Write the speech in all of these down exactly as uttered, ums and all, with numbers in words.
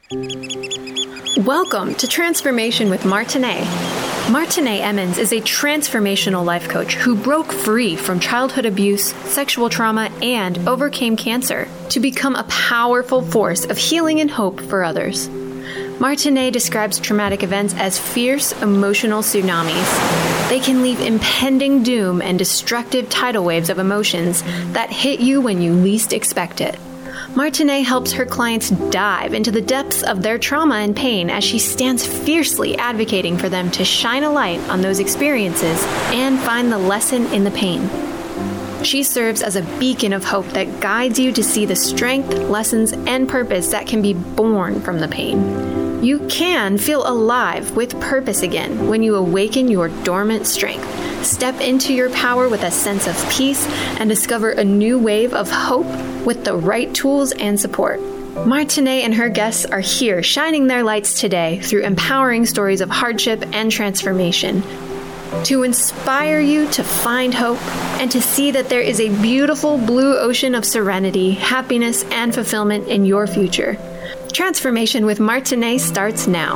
Welcome to Transformation with Martinet. Martinet Emmons is a transformational life coach who broke free from childhood abuse, sexual trauma, and overcame cancer to become a powerful force of healing and hope for others. Martinet describes traumatic events as fierce emotional tsunamis. They can leave impending doom and destructive tidal waves of emotions that hit you when you least expect it. Martinet helps her clients dive into the depths of their trauma and pain as she stands fiercely advocating for them to shine a light on those experiences and find the lesson in the pain. She serves as a beacon of hope that guides you to see the strength, lessons, and purpose that can be born from the pain. You can feel alive with purpose again when you awaken your dormant strength. Step into your power with a sense of peace and discover a new wave of hope with the right tools and support. Martinet and her guests are here shining their lights today through empowering stories of hardship and transformation to inspire you to find hope and to see that there is a beautiful blue ocean of serenity, happiness, and fulfillment in your future. Transformation with Martinet starts now.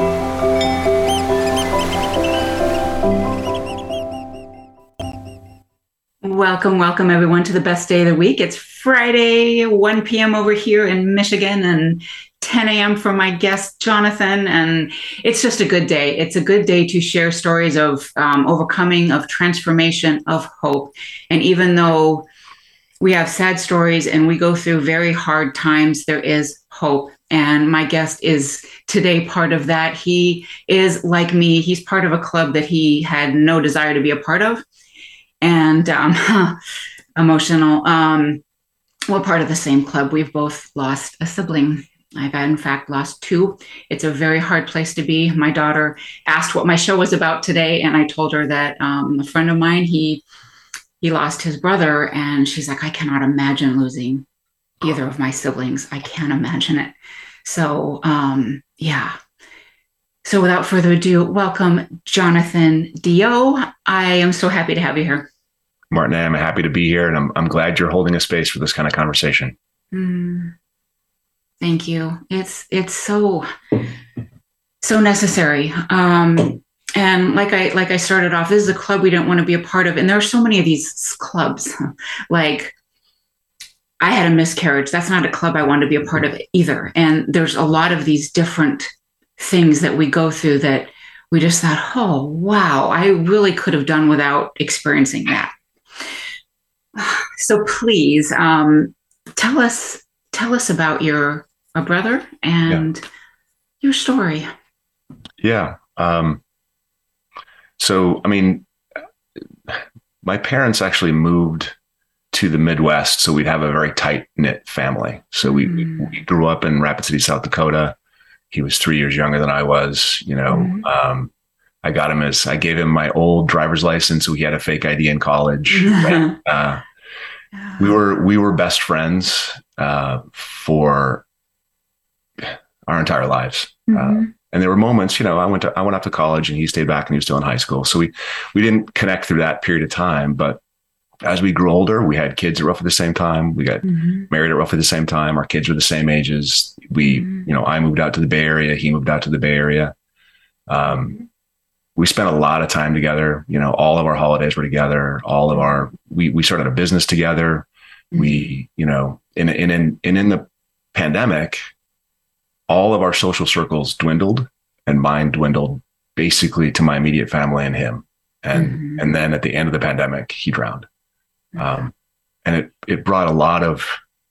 Welcome, welcome everyone to the best day of the week. It's Friday, one p.m. over here in Michigan and ten a.m. for my guest, Jonathan. And it's just a good day. It's a good day to share stories of um, overcoming, of transformation, of hope. And even though we have sad stories and we go through very hard times, there is hope. And my guest is today part of that. He is like me. He's part of a club that he had no desire to be a part of. And um, emotional. Um, we're part of the same club. We've both lost a sibling. I've in fact lost two. It's a very hard place to be. My daughter asked what my show was about today, and I told her that um, a friend of mine, he he lost his brother, and she's like, I cannot imagine losing either of my siblings. I can't imagine it. So um, yeah. So without further ado, welcome, Jonathan Dio. I am so happy to have you here. Martin, I'm happy to be here, and I'm I'm glad you're holding a space for this kind of conversation. Mm, thank you. It's it's so so necessary. Um, and like I like I started off, this is a club we don't want to be a part of, and there are so many of these clubs. Like, I had a miscarriage. That's not a club I want to be a part of either. And there's a lot of these different things that we go through that we just thought, oh wow, I really could have done without experiencing that. So please um, tell us tell us about your a brother and yeah. your story. Yeah. Um, so, I mean, my parents actually moved to the Midwest, so we'd have a very tight knit family. So we, mm. we grew up in Rapid City, South Dakota. He was three years younger than I was. You know, mm. um, I got him as I gave him my old driver's license, so he had a fake I D in college. Right? uh, we were we were best friends uh, for our entire lives, mm-hmm. uh, and there were moments. You know, I went to I went off to college, and he stayed back, and he was still in high school. So we we didn't connect through that period of time. But as we grew older, we had kids at roughly the same time. We got mm-hmm. married at roughly the same time. Our kids were the same ages. We, mm-hmm. you know, I moved out to the Bay Area. He moved out to the Bay Area. Um, we spent a lot of time together. You know, all of our holidays were together. All of our, we, we started a business together. Mm-hmm. We, you know, in, in, in, and in the pandemic, all of our social circles dwindled, and mine dwindled basically to my immediate family and him. And, mm-hmm. and then at the end of the pandemic, he drowned. Um, and it, it brought a lot of,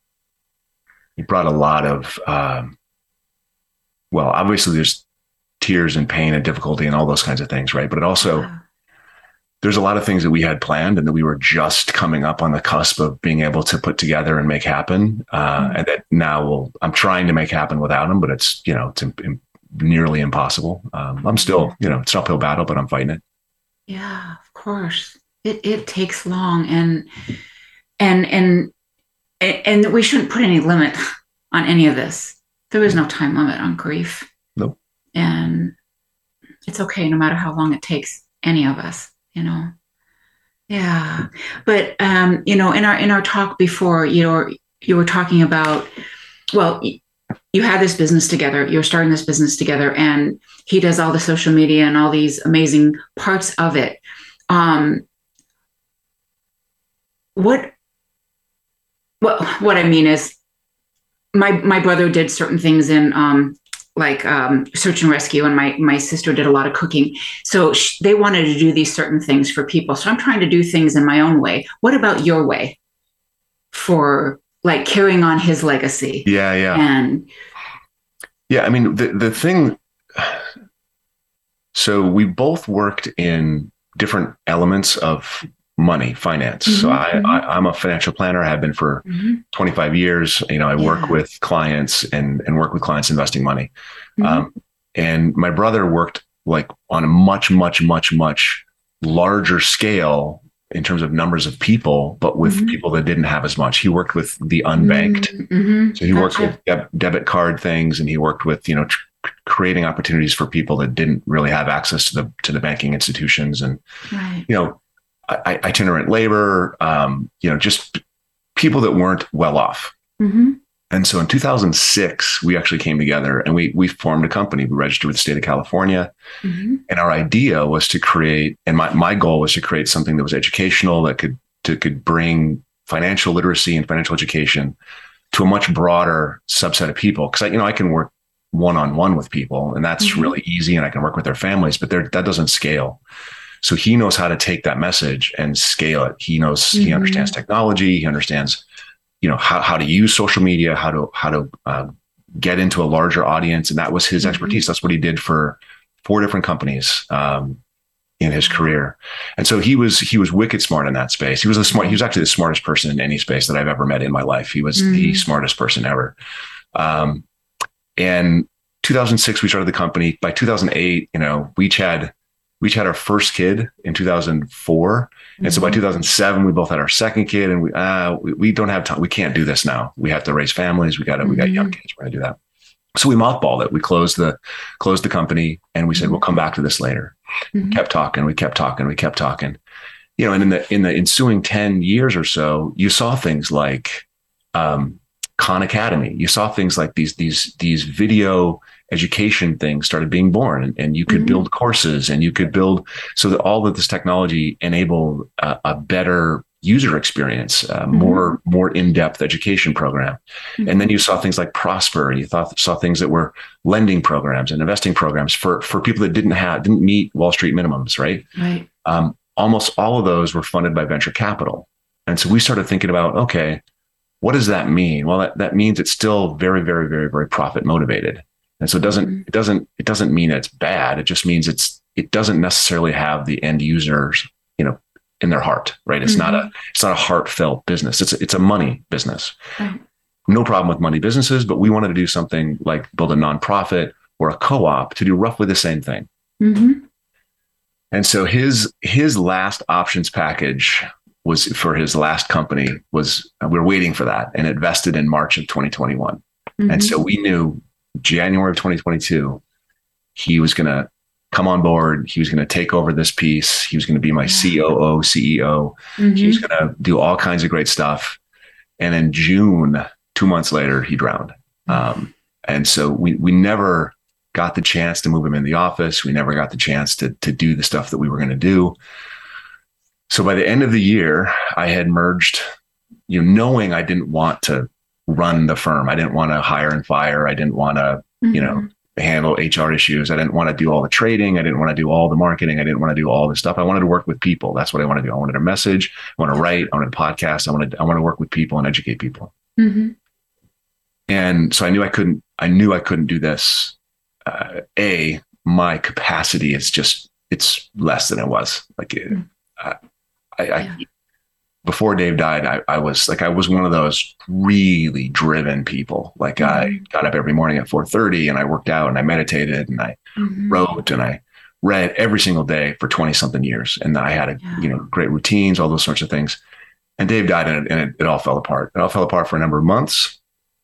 it brought a lot of, um, well, obviously there's tears and pain and difficulty and all those kinds of things. Right. But it also, yeah. there's a lot of things that we had planned and that we were just coming up on the cusp of being able to put together and make happen. Uh, mm-hmm. And that now we'll, I'm trying to make happen without him, but it's, you know, it's in, in, nearly impossible. Um, I'm still, you know, it's an uphill battle, but I'm fighting it. Yeah, of course. It it takes long, and and and and we shouldn't put any limit on any of this. There is no time limit on grief. Nope. And it's okay no matter how long it takes any of us, you know. Yeah. But um, you know, in our in our talk before, you know, you were talking about, well, you had this business together, you're starting this business together, and he does all the social media and all these amazing parts of it. Um, what, what, what I mean is my, my brother did certain things in, um, like, um, search and rescue. And my, my sister did a lot of cooking. So sh- they wanted to do these certain things for people. So I'm trying to do things in my own way. What about your way for like carrying on his legacy? Yeah. Yeah. And yeah, I mean, the, the thing, so we both worked in different elements of money, finance. Mm-hmm, so I, mm-hmm. I, I'm a financial planner. I have been for mm-hmm. twenty-five years. You know, I yeah. work with clients and, and work with clients investing money. Mm-hmm. Um, and my brother worked like on a much, much, much, much larger scale in terms of numbers of people, but with mm-hmm. people that didn't have as much. He worked with the unbanked. Mm-hmm. So he worked gotcha. with deb- debit card things, and he worked with, you know, tr- creating opportunities for people that didn't really have access to the, to the banking institutions. And, right. you know, I, itinerant labor, um, you know, just people that weren't well off. Mm-hmm. And so in two thousand six, we actually came together and we we formed a company. We registered with the state of California. Mm-hmm. And our idea was to create, and my, my goal was to create something that was educational, that could to could bring financial literacy and financial education to a much broader subset of people. Because I, you know, I can work one-on-one with people, and that's mm-hmm. really easy, and I can work with their families, but that doesn't scale. So he knows how to take that message and scale it. He knows, mm-hmm. he understands technology. He understands, you know, how, how to use social media, how to, how to uh, get into a larger audience. And that was his mm-hmm. expertise. That's what he did for four different companies um, in his career. And so he was, he was wicked smart in that space. He was a smart, he was actually the smartest person in any space that I've ever met in my life. He was mm-hmm. the smartest person ever. Um, and two thousand six, we started the company. By two thousand eight, you know, we had, We each had our first kid in two thousand four. And mm-hmm. so by two thousand seven, we both had our second kid, and we, uh, we, we don't have time. We can't do this now. We have to raise families. We got to, mm-hmm. we got young kids. We're going to do that. So we mothballed it. We closed the, closed the company, and we said, mm-hmm. we'll come back to this later. Mm-hmm. We kept talking. We kept talking. We kept talking, you know, and in the, in the ensuing ten years or so, you saw things like, um, Khan Academy. You saw things like these, these, these video education things started being born, and, and you could mm-hmm. build courses, and you could build, so that all of this technology enabled a, a better user experience, uh, mm-hmm. more, more in-depth education program. Mm-hmm. And then you saw things like Prosper. You thought, saw things that were lending programs and investing programs for, for people that didn't have, didn't meet Wall Street minimums, right? Right. Um, almost all of those were funded by venture capital. And so we started thinking about, okay, what does that mean? Well, that, that means it's still very, very, very, very profit motivated. And so it doesn't, mm-hmm. it doesn't, it doesn't mean it's bad. It just means it's, it doesn't necessarily have the end users, you know, in their heart, right? It's mm-hmm. not a, it's not a heartfelt business. It's a, it's a money business. Right. No problem with money businesses, but we wanted to do something like build a nonprofit or a co-op to do roughly the same thing. Mm-hmm. And so his, his last options package was for his last company was, we were waiting for that, and it vested in March of twenty twenty-one. Mm-hmm. And so we knew January of twenty twenty-two, he was going to come on board. He was going to take over this piece. He was going to be my yeah. C O O, C E O. Mm-hmm. He was going to do all kinds of great stuff. And in June, two months later, he drowned. Mm-hmm. Um, and so we we never got the chance to move him in the office. We never got the chance to to do the stuff that we were going to do. So by the end of the year, I had merged, you know, knowing I didn't want to run the firm. I didn't want to hire and fire. I didn't want to, mm-hmm. you know, handle H R issues. I didn't want to do all the trading. I didn't want to do all the marketing. I didn't want to do all this stuff. I wanted to work with people. That's what I want to do. I wanted a message. I want to write. I wanted a podcast. I wanted, I want to work with people and educate people. Mm-hmm. And so I knew I couldn't, I knew I couldn't do this. Uh, a, my capacity is just, it's less than it was. Like, mm-hmm. uh, I, yeah. I, before Dave died, I, I was like, I was one of those really driven people. Like mm-hmm. I got up every morning at four thirty, and I worked out, and I meditated, and I mm-hmm. wrote, and I read every single day for twenty something years. And I had a, yeah. you know, great routines, all those sorts of things. And Dave died, and it, and it, it all fell apart. It all fell apart for a number of months.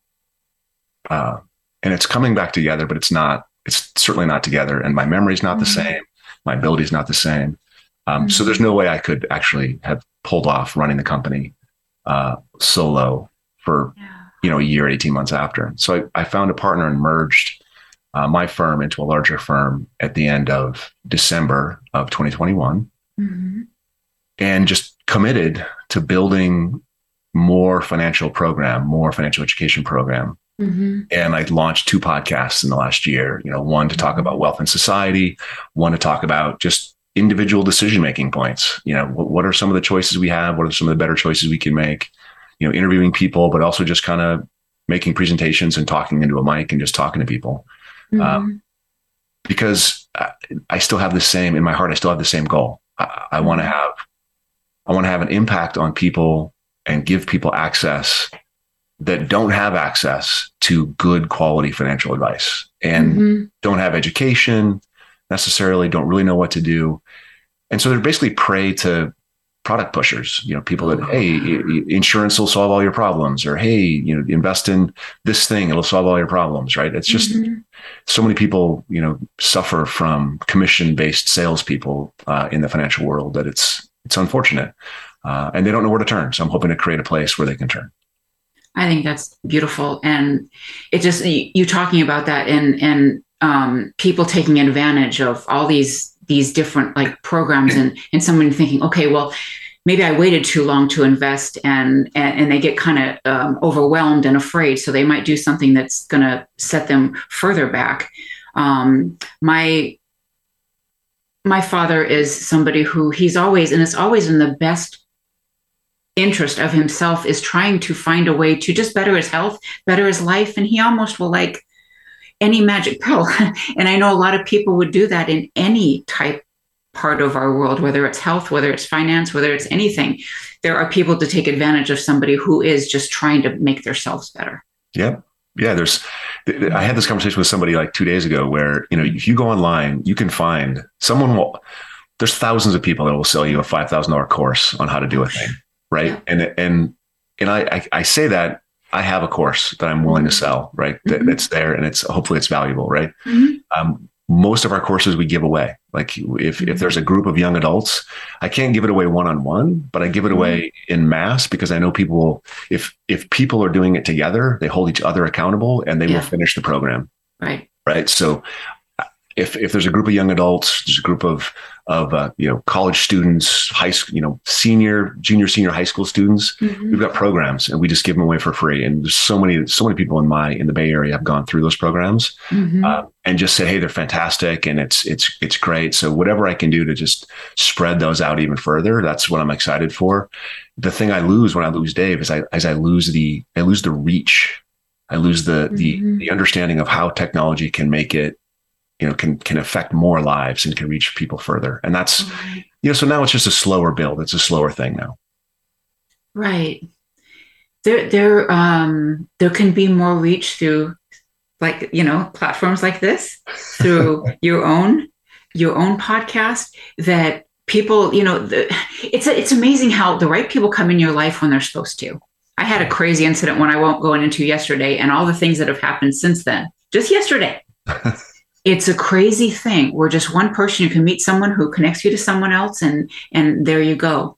Uh, and it's coming back together, but it's not, it's certainly not together. And my memory's not mm-hmm. the same. My ability's not the same. Um, mm-hmm. So there's no way I could actually have pulled off running the company uh, solo for yeah. you know, a year, eighteen months after. So I, I found a partner and merged uh, my firm into a larger firm at the end of December of twenty twenty-one, mm-hmm. and just committed to building more financial program, more financial education program. Mm-hmm. And I launched two podcasts in the last year, you know, one to talk about wealth and society, one to talk about just individual decision-making points. You know, what, what are some of the choices we have? What are some of the better choices we can make? You know, interviewing people, but also just kind of making presentations and talking into a mic and just talking to people. Mm-hmm. Um, because I, I still have the same, in my heart, I still have the same goal. I, I want to have, I want to have an impact on people and give people access that don't have access to good quality financial advice and mm-hmm. don't have education necessarily, don't really know what to do. And so they're basically prey to product pushers, you know, people that, hey, insurance will solve all your problems, or, hey, you know, invest in this thing, it'll solve all your problems, right? It's just mm-hmm. so many people, you know, suffer from commission-based salespeople uh, in the financial world that it's, it's unfortunate. Uh, and they don't know where to turn. So I'm hoping to create a place where they can turn. I think that's beautiful. And it just, you talking about that and, and um, people taking advantage of all these, these different like programs and, and someone thinking, okay, well, maybe I waited too long to invest, and, and, and they get kind of um, overwhelmed and afraid. So they might do something that's going to set them further back. Um, my, my father is somebody who he's always, and it's always in the best interest of himself, is trying to find a way to just better his health, better his life. And he almost will like any magic pill. And I know a lot of people would do that in any type part of our world, whether it's health, whether it's finance, whether it's anything. There are people to take advantage of somebody who is just trying to make themselves better. Yeah. Yeah. There's, I had this conversation with somebody like two days ago where, you know, if you go online, you can find someone will, there's thousands of people that will sell you a five thousand dollars course on how to do a thing. Right. Yeah. And, and, and I, I, I say that I have a course that I'm willing to sell, right. Mm-hmm. That, that's there, and it's, hopefully it's valuable. Right. Mm-hmm. Um, most of our courses we give away. Like if, mm-hmm. if there's a group of young adults, I can't give it away one-on-one, but I give it away mm-hmm. in mass, because I know people will, if, if people are doing it together, they hold each other accountable and they yeah. will finish the program. Right. Right. So if, if there's a group of young adults, there's a group of, of, uh, you know, college students, high school, you know, senior, junior, senior high school students, mm-hmm. we've got programs and we just give them away for free. And there's so many, so many people in my, in the Bay Area have gone through those programs mm-hmm. uh, and just said, hey, they're fantastic. And it's, it's, it's great. So whatever I can do to just spread those out even further, that's what I'm excited for. The thing I lose when I lose Dave is I, as I lose the, I lose the reach. I lose the, mm-hmm. the, the understanding of how technology can make it, you know, can, can affect more lives and can reach people further. And that's, right. you know, so now it's just a slower build. It's a slower thing now. Right. There, there, um, there can be more reach through like, you know, platforms like this, through your own, your own podcast, that people, you know, the, it's, it's amazing how the right people come in your life when they're supposed to. I had a crazy incident when I won't go into yesterday, and all the things that have happened since then, just yesterday. It's a crazy thing where just one person, you can meet someone who connects you to someone else, and and there you go.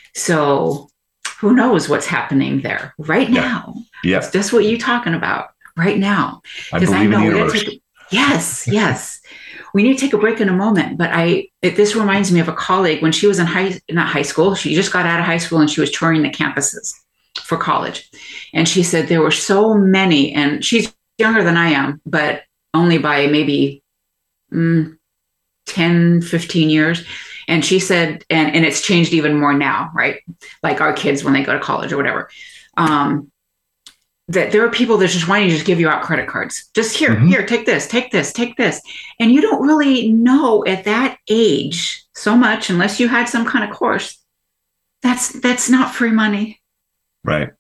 So who knows what's happening there right yeah. now? Yeah. It's just what you're talking about right now. I believe I know in the universe. Take, yes, yes. We need to take a break in a moment. But I it, this reminds me of a colleague when she was in high, not high school. She just got out of high school and she was touring the campuses for college. And she said there were so many, and she's younger than I am, but only by maybe mm, ten, fifteen years. And she said, and, and it's changed even more now, right? Like our kids, when they go to college or whatever, um, that there are people that just want to just give you out credit cards. Just here, mm-hmm. here, take this, take this, take this. And you don't really know at that age so much, unless you had some kind of course, that's, that's not free money. Right.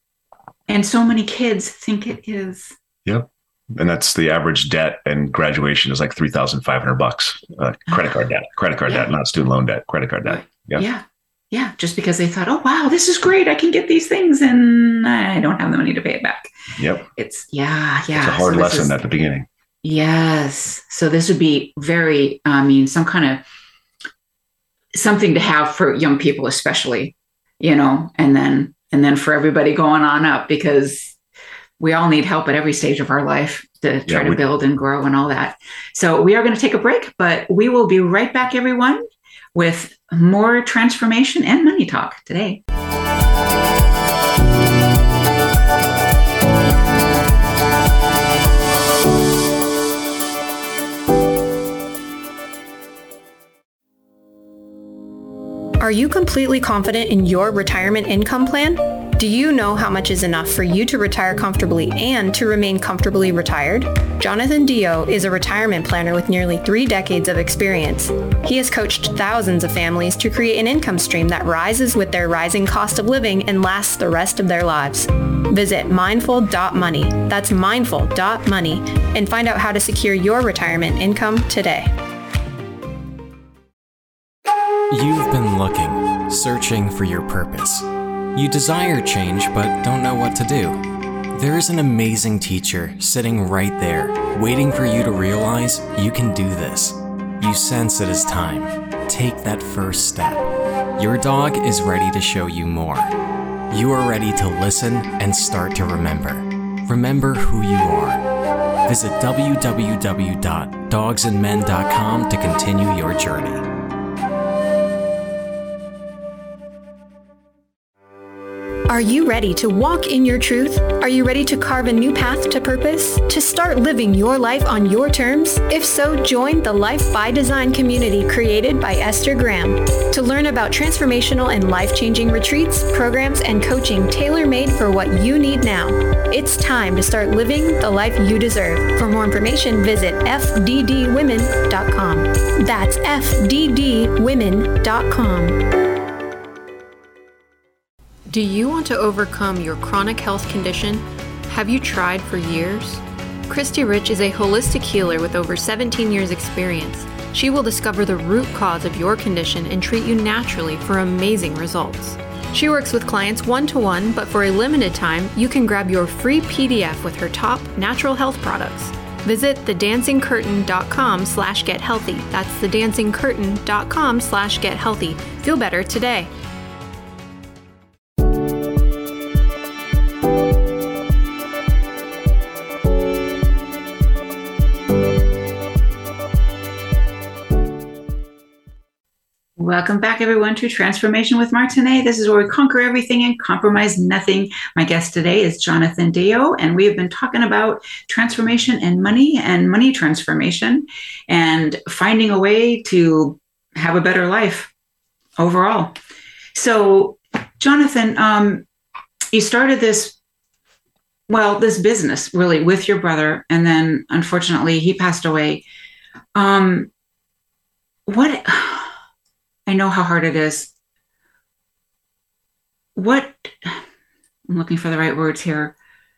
And so many kids think it is. Yep. And that's the average debt, and graduation is like three thousand five hundred bucks. Uh, credit card debt, credit card yeah. debt, not student loan debt, credit card debt. Yeah. Yeah. Yeah. Just because they thought, oh, wow, this is great. I can get these things and I don't have the money to pay it back. Yep. It's yeah. Yeah. It's a hard so lesson is, at the beginning. Yes. So this would be very, I mean, some kind of something to have for young people, especially, you know, and then, and then for everybody going on up, because we all need help at every stage of our life to try Yeah, to we- build and grow and all that. So we are going to take a break, but we will be right back, everyone, with more transformation and money talk today. Are you completely confident in your retirement income plan? Do you know how much is enough for you to retire comfortably and to remain comfortably retired? Jonathan Dio is a retirement planner with nearly three decades of experience. He has coached thousands of families to create an income stream that rises with their rising cost of living and lasts the rest of their lives. Visit mindful dot money, that's mindful dot money, and find out how to secure your retirement income today. You've been looking, searching for your purpose. You desire change but don't know what to do. There is an amazing teacher sitting right there, waiting for you to realize you can do this. You sense it is time. Take that first step. Your dog is ready to show you more. You are ready to listen and start to remember. Remember who you are. Visit w w w dot dogs and men dot com to continue your journey. Are you ready to walk in your truth? Are you ready to carve a new path to purpose? To start living your life on your terms? If so, join the Life by Design community created by Esther Graham to learn about transformational and life-changing retreats, programs, and coaching tailor-made for what you need now. It's time to start living the life you deserve. For more information, visit f d d women dot com. That's f d d women dot com. Do you want to overcome your chronic health condition? Have you tried for years? Christy Rich is a holistic healer with over seventeen years experience. She will discover the root cause of your condition and treat you naturally for amazing results. She works with clients one-to-one, but for a limited time, you can grab your free P D F with her top natural health products. Visit the dancing curtain dot com slash get healthy. That's the dancing curtain dot com slash get healthy. Feel better today. Welcome back, everyone, to Transformation with Martinet. This is where we conquer everything and compromise nothing. My guest today is Jonathan Dio, and we have been talking about transformation and money and money transformation and finding a way to have a better life overall. So, Jonathan, um, you started this, well, this business really with your brother, and then unfortunately he passed away. Um, what... I know how hard it is. What, I'm looking for the right words here.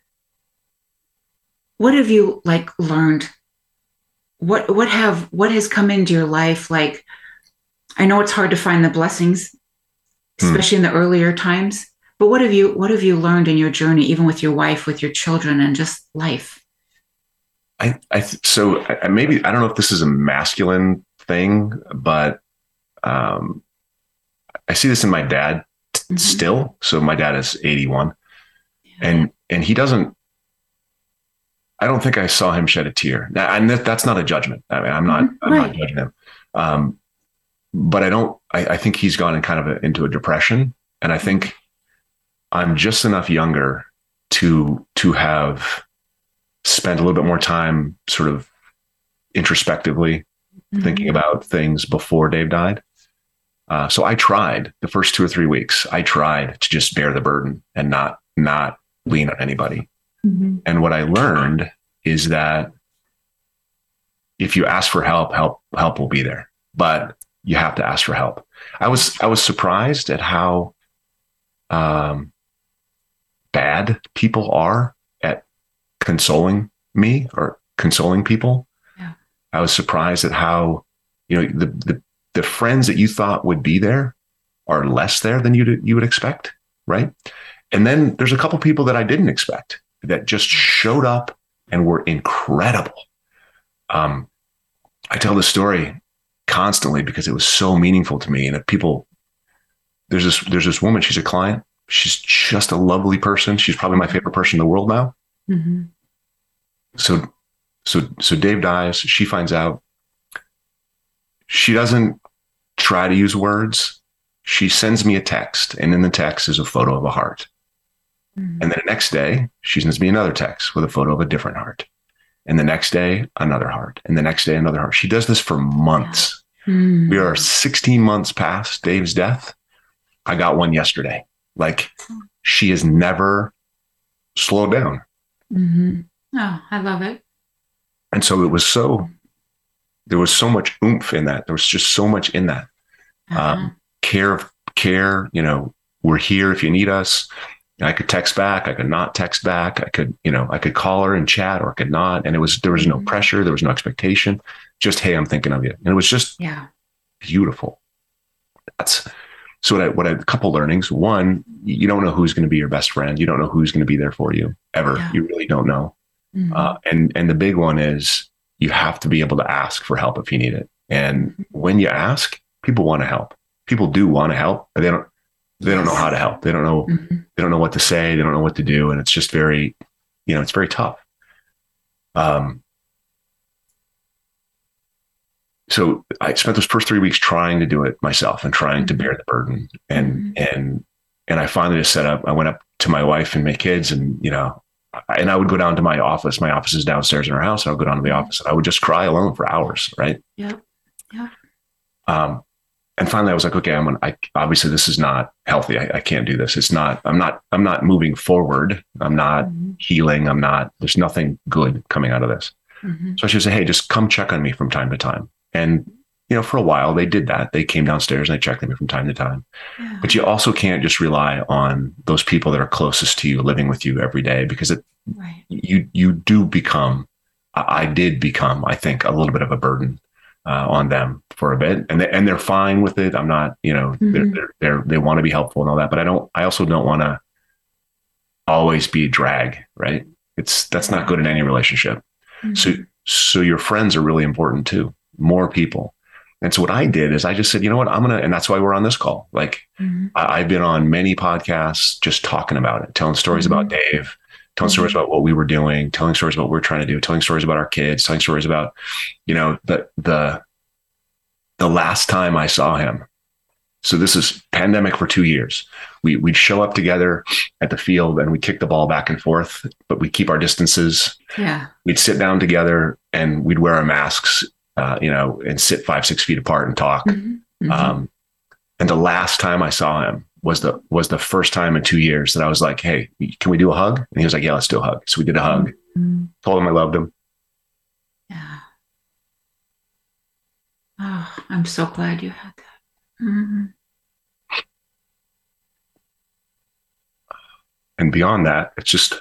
What have you like learned? What, what have, what has come into your life? Like, I know it's hard to find the blessings, especially hmm. in the earlier times, but what have you, what have you learned in your journey, even with your wife, with your children, and just life? I, I, so I, maybe, I don't know if this is a masculine thing, but Um, I see this in my dad t- mm-hmm. still. So my dad is eighty-one yeah. and, and he doesn't, I don't think I saw him shed a tear. Now, and that, that's not a judgment. I mean, I'm not, mm-hmm. I'm right. not judging him. Um, but I don't, I, I think he's gone in kind of a, into a depression. And I think mm-hmm. I'm just enough younger to, to have spent a little bit more time sort of introspectively mm-hmm. thinking about things before Dave died. Uh, so I tried the first two or three weeks, I tried to just bear the burden and not, not lean on anybody. Mm-hmm. And what I learned is that if you ask for help, help, help will be there, but you have to ask for help. I was, I was surprised at how, um, bad people are at consoling me or consoling people. Yeah. I was surprised at how, you know, the, the, the friends that you thought would be there are less there than you you would expect, right? And then there's a couple people that I didn't expect that just showed up and were incredible. Um, I tell this story constantly because it was so meaningful to me. And if people, there's this there's this woman, she's a client. She's just a lovely person. She's probably my favorite person in the world now. Mm-hmm. So, so, so Dave dies. She finds out. She doesn't try to use words. She sends me a text, and in the text is a photo of a heart. Mm-hmm. And then the next day, she sends me another text with a photo of a different heart. And the next day, another heart. And the next day, another heart. She does this for months. Yeah. Mm-hmm. We are sixteen months past Dave's death. I got one yesterday. Like, she has never slowed down. Mm-hmm. Oh, I love it. And so it was so, there was so much oomph in that. There was just so much in that. Uh-huh. Um, care, care, you know, we're here if you need us. I could text back. I could not text back. I could, you know, I could call her and chat, or I could not. And it was, there was no pressure. There was no expectation. Just, hey, I'm thinking of you. And it was just yeah, beautiful. That's so what I, what I, a couple learnings. One, you don't know who's going to be your best friend. You don't know who's going to be there for you ever. Yeah. You really don't know. Mm-hmm. Uh, and, and the big one is you have to be able to ask for help if you need it. And mm-hmm. when you ask, people want to help. People do want to help, but they don't, they yes. don't know how to help. They don't know, mm-hmm. they don't know what to say. They don't know what to do. And it's just very, you know, it's very tough. Um, so I spent those first three weeks trying to do it myself and trying mm-hmm. to bear the burden. And, mm-hmm. and, and I finally just set up, I went up to my wife and my kids, and, you know, and I would go down to my office. My office is downstairs in our house. And I would go down to the office and I would just cry alone for hours. Right. Yeah. Yeah. Um, and finally I was like, okay, I'm gonna, I, obviously this is not healthy. I, I can't do this. It's not, I'm not, I'm not moving forward. I'm not mm-hmm. healing. I'm not, there's nothing good coming out of this. Mm-hmm. So I should say, hey, just come check on me from time to time. And, you know, for a while they did that. They came downstairs and they checked on me from time to time. Yeah. But you also can't just rely on those people that are closest to you, living with you every day, because it, right. you, you do become, I, I did become, I think, a little bit of a burden uh, on them for a bit, and they, and they're fine with it. I'm not, you know, mm-hmm. they're, they're, they're, they want to be helpful and all that, but I don't, I also don't want to always be a drag, right? It's, that's not good in any relationship. Mm-hmm. So, so your friends are really important too. More people. And so what I did is I just said, you know what, I'm going to, and that's why we're on this call. Like mm-hmm. I, I've been on many podcasts just talking about it, telling stories mm-hmm. about Dave, telling mm-hmm. stories about what we were doing, telling stories about what we're trying to do, telling stories about our kids, telling stories about, you know, the, the, the last time I saw him. So this is pandemic for two years. We, we'd show up together at the field and we kick the ball back and forth, but we keep our distances. Yeah. We'd sit down together and we'd wear our masks, uh, you know, and sit five, six feet apart and talk. Mm-hmm. Mm-hmm. Um, and the last time I saw him was the, was the first time in two years that I was like, hey, can we do a hug? And he was like, yeah, let's do a hug. So we did a hug, mm-hmm. told him I loved him. Yeah. Oh, I'm so glad you had that. Mm-hmm. And beyond that, it's just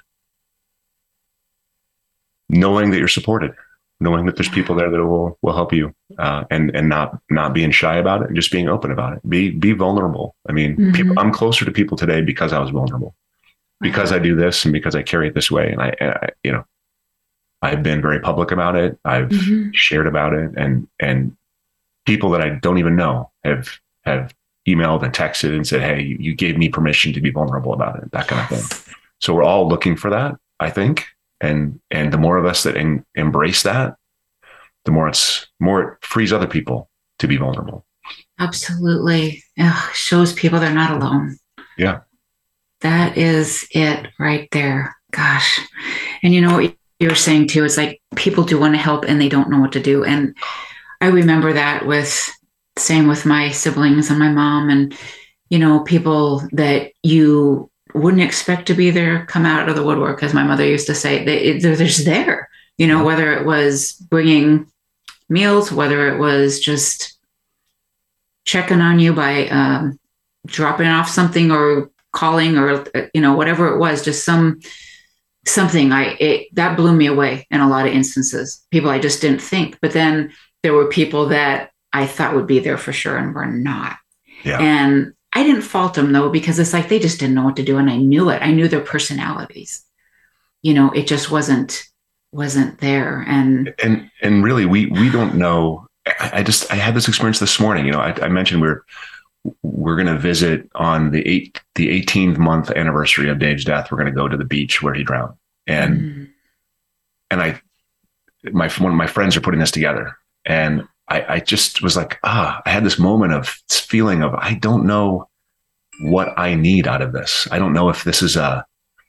knowing that you're supported, knowing that there's people there that will, will help you, uh, and, and not, not being shy about it and just being open about it. Be, be vulnerable. I mean, mm-hmm. people, I'm closer to people today because I was vulnerable, because I do this and because I carry it this way. And I, I you know, I've been very public about it. I've mm-hmm. shared about it, and, and people that I don't even know have, have emailed and texted and said, hey, you, you gave me permission to be vulnerable about it, that kind of thing. So we're all looking for that, I think. And, and the more of us that en- embrace that, the more it's more, it frees other people to be vulnerable. Absolutely. Ugh, shows people they're not alone. Yeah. That is it right there. Gosh. And you know what you were saying too, it's like people do want to help and they don't know what to do. And I remember that with, same with my siblings and my mom, and, you know, people that you wouldn't expect to be there come out of the woodwork, as my mother used to say. They, they're just there, you know, whether it was bringing meals, whether it was just checking on you by um, dropping off something or calling, or, you know, whatever it was, just some something. I it, that blew me away in a lot of instances. People I just didn't think. But then there were people that I thought would be there for sure and were not. Yeah. And I didn't fault them though, because it's like they just didn't know what to do, and I knew it. I knew their personalities. You know, it just wasn't wasn't there. And and and really, we we don't know. I, I just I had this experience this morning. You know, I, I mentioned we're we're going to visit on the eight the eighteenth month anniversary of Dave's death. We're going to go to the beach where he drowned. And, mm. and I, my, one of my friends are putting this together, and I, I just was like, ah, I had this moment of this feeling of, I don't know what I need out of this. I don't know if this is a,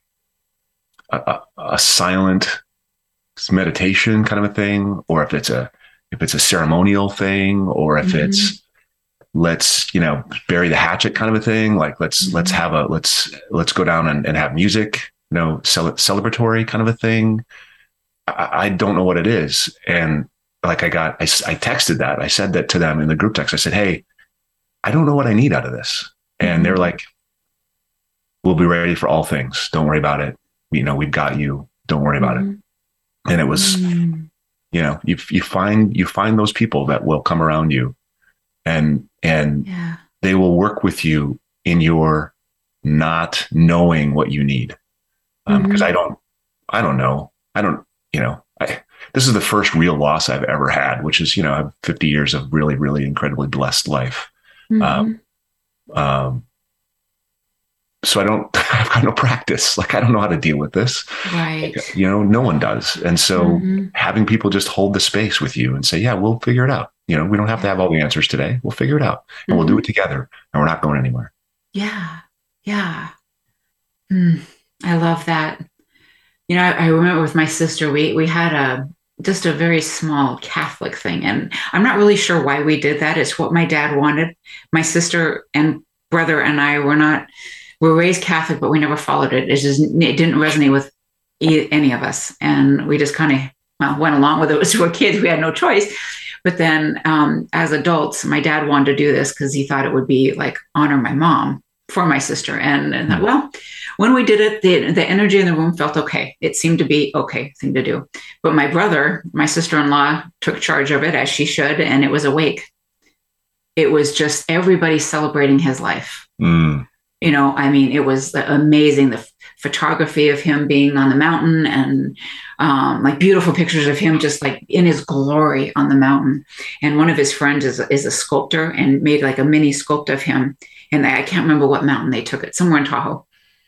a, a silent meditation kind of a thing, or if it's a, if it's a ceremonial thing, or if mm-hmm. it's, let's, you know, bury the hatchet kind of a thing. Like, let's, mm-hmm. let's have a, let's, let's go down and, and have music, you know, cel- celebratory kind of a thing. I, I don't know what it is. And like, I got, I, I texted that, I said that to them in the group text. I said, hey, I don't know what I need out of this. And mm-hmm. they're like, we'll be ready for all things. Don't worry about it. You know, we've got you. Don't worry about mm-hmm. it. And it was, mm-hmm. you know, you, you find, you find those people that will come around you, and, and yeah. they will work with you in your not knowing what you need. Um, mm-hmm. Cause I don't, I don't know. I don't, you know, I, this is the first real loss I've ever had, which is, you know, I have fifty years of really, really incredibly blessed life. Mm-hmm. Um, um, so I don't, I've got no practice. Like, I don't know how to deal with this. Right. Like, you know, no one does. And so mm-hmm. having people just hold the space with you and say, yeah, we'll figure it out. You know, we don't have to have all the answers today. We'll figure it out, and mm-hmm. we'll do it together, and we're not going anywhere. Yeah. Yeah. Mm, I love that. You know, I, I remember with my sister, we, we had a, just a very small Catholic thing. And I'm not really sure why we did that. It's what my dad wanted. My sister and brother and I were not, we were raised Catholic, but we never followed it. It just, it didn't resonate with any of us. And we just kind of well, went along with it. As we were kids, we had no choice. But then um, as adults, my dad wanted to do this because he thought it would be like honor my mom for my sister. And, and well, when we did it, the, the energy in the room felt okay. It seemed to be okay thing to do. But my brother, my sister-in-law, took charge of it, as she should, and it was a wake. It was just everybody celebrating his life. Mm. You know, I mean, it was amazing. The photography of him being on the mountain, and um, like beautiful pictures of him just like in his glory on the mountain. And one of his friends is, is a sculptor and made like a mini sculpt of him. And I can't remember what mountain they took it, somewhere in Tahoe.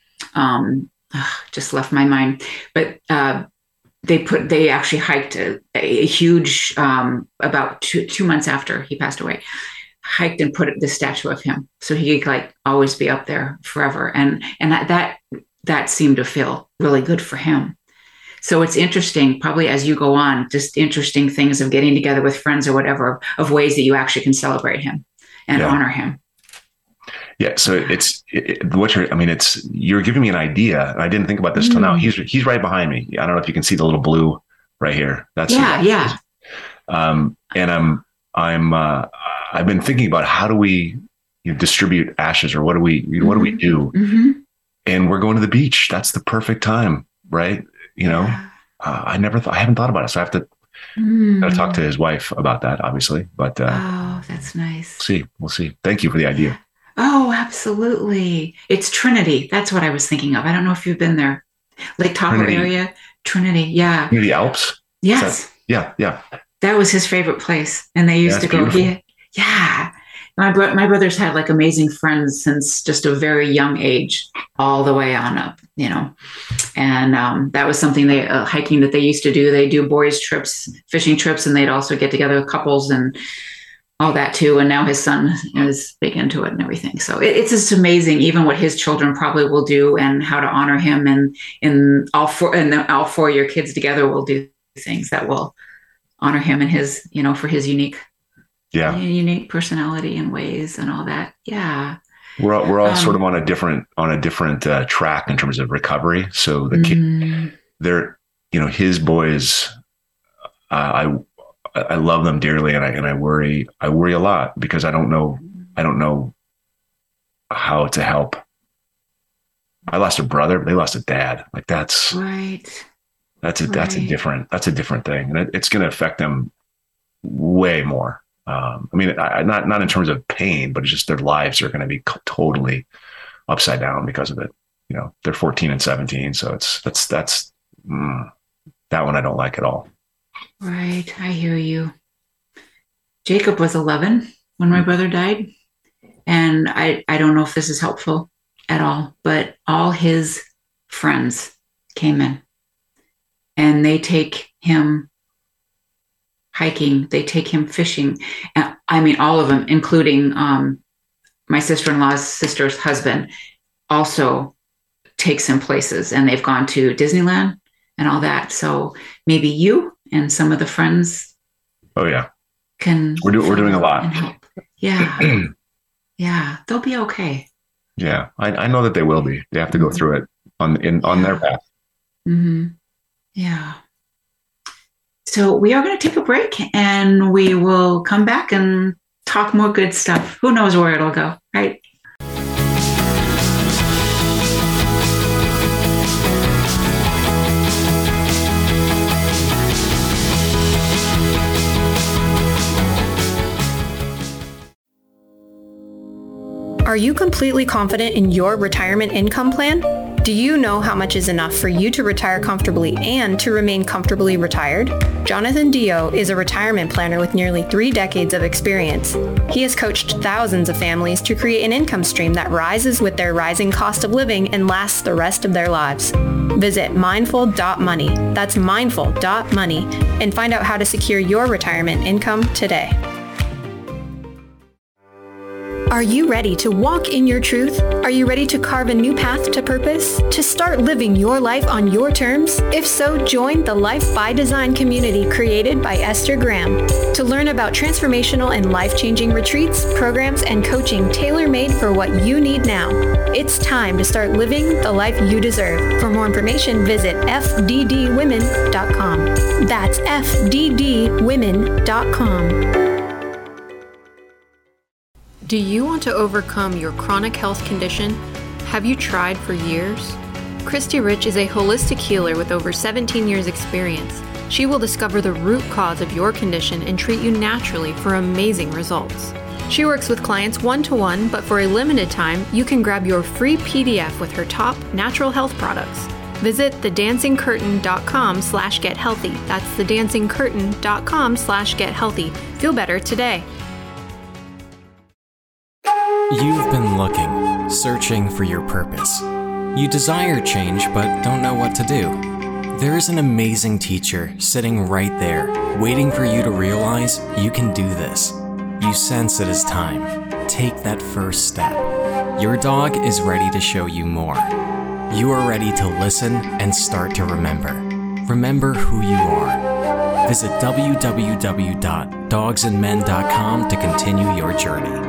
Um, ugh, just left my mind. But uh, they put, they actually hiked a, a huge, um, about two, two months after he passed away, hiked and put the statue of him. So he could like always be up there forever. And, and that, that, that seemed to feel really good for him. So it's interesting, probably as you go on, just interesting things of getting together with friends or whatever, of ways that you actually can celebrate him and yeah. honor him. Yeah. So it's it, what you're, I mean, it's, you're giving me an idea. And I didn't think about this mm. till now. He's, he's right behind me. I don't know if you can see the little blue right here. That's, yeah. Yeah. Um, and I'm, I'm, uh, I've been thinking about how do we you know, distribute ashes, or what do we, you know, what do we do? Mm-hmm. And we're going to the beach. That's the perfect time. Right. You know, yeah. uh, I never thought, I haven't thought about it. So I have to, mm. gotta talk to his wife about that, obviously, but, uh, oh, that's nice. We'll see. We'll see. Thank you for the idea. Oh, absolutely. It's Trinity. That's what I was thinking of. I don't know if you've been there. Lake Tahoe Trinity. area. Trinity. Yeah. Near the Alps? Yes. That, yeah. Yeah. That was his favorite place. And they used yeah, to go. He, yeah. My, bro- my brothers had like amazing friends since just a very young age, all the way on up, you know. And um, that was something they, uh, hiking that they used to do. They do boys trips, fishing trips, and they'd also get together with couples and all that too. And now his son is big into it and everything. So it, it's just amazing, even what his children probably will do and how to honor him. And in all four, and then all four of your kids together will do things that will honor him and his, you know, for his unique, yeah, unique personality and ways and all that. Yeah. We're all, we're all um, sort of on a different, on a different uh, track in terms of recovery. So the kid, mm, they're, you know, his boys, uh, I, I love them dearly, and I and I worry I worry a lot because I don't know I don't know how to help. I lost a brother, they lost a dad. Like that's right. That's a right. that's a different that's a different thing, and it, it's going to affect them way more. Um, I mean, I, not not in terms of pain, but it's just their lives are going to be totally upside down because of it. You know, they're fourteen and seventeen, so it's that's that's mm, that one I don't like at all. Right. I hear you. Jacob was eleven when my brother died. And I, I don't know if this is helpful at all, but all his friends came in and they take him hiking, they take him fishing. And, I mean, all of them, including um, my sister-in-law's sister's husband, also takes him places, and they've gone to Disneyland and all that. So maybe you and some of the friends. Oh yeah, can we're doing we're doing a lot. Yeah, yeah, they'll be okay. Yeah, I, I know that they will be. They have to go through it on in on their path. Mm-hmm. Yeah. So we are going to take a break, and we will come back and talk more good stuff. Who knows where it'll go, right? Are you completely confident in your retirement income plan? Do you know how much is enough for you to retire comfortably and to remain comfortably retired? Jonathan Dio is a retirement planner with nearly three decades of experience. He has coached thousands of families to create an income stream that rises with their rising cost of living and lasts the rest of their lives. Visit mindful dot money, that's mindful dot money, and find out how to secure your retirement income today. Are you ready to walk in your truth? Are you ready to carve a new path to purpose? To start living your life on your terms? If so, join the Life by Design community created by Esther Graham to learn about transformational and life-changing retreats, programs, and coaching tailor-made for what you need now. It's time to start living the life you deserve. For more information, visit f d d women dot com. That's f d d women dot com. Do you want to overcome your chronic health condition? Have you tried for years? Christy Rich is a holistic healer with over seventeen years experience. She will discover the root cause of your condition and treat you naturally for amazing results. She works with clients one-to-one, but for a limited time, you can grab your free P D F with her top natural health products. Visit thedancingcurtain.com slash get healthy. That's thedancingcurtain.com slash get healthy. Feel better today. You've been looking, searching for your purpose. You desire change but don't know what to do. There is an amazing teacher sitting right there, waiting for you to realize you can do this. You sense it is time. Take that first step. Your dog is ready to show you more. You are ready to listen and start to remember. Remember who you are. Visit w w w dot dogs and men dot com to continue your journey.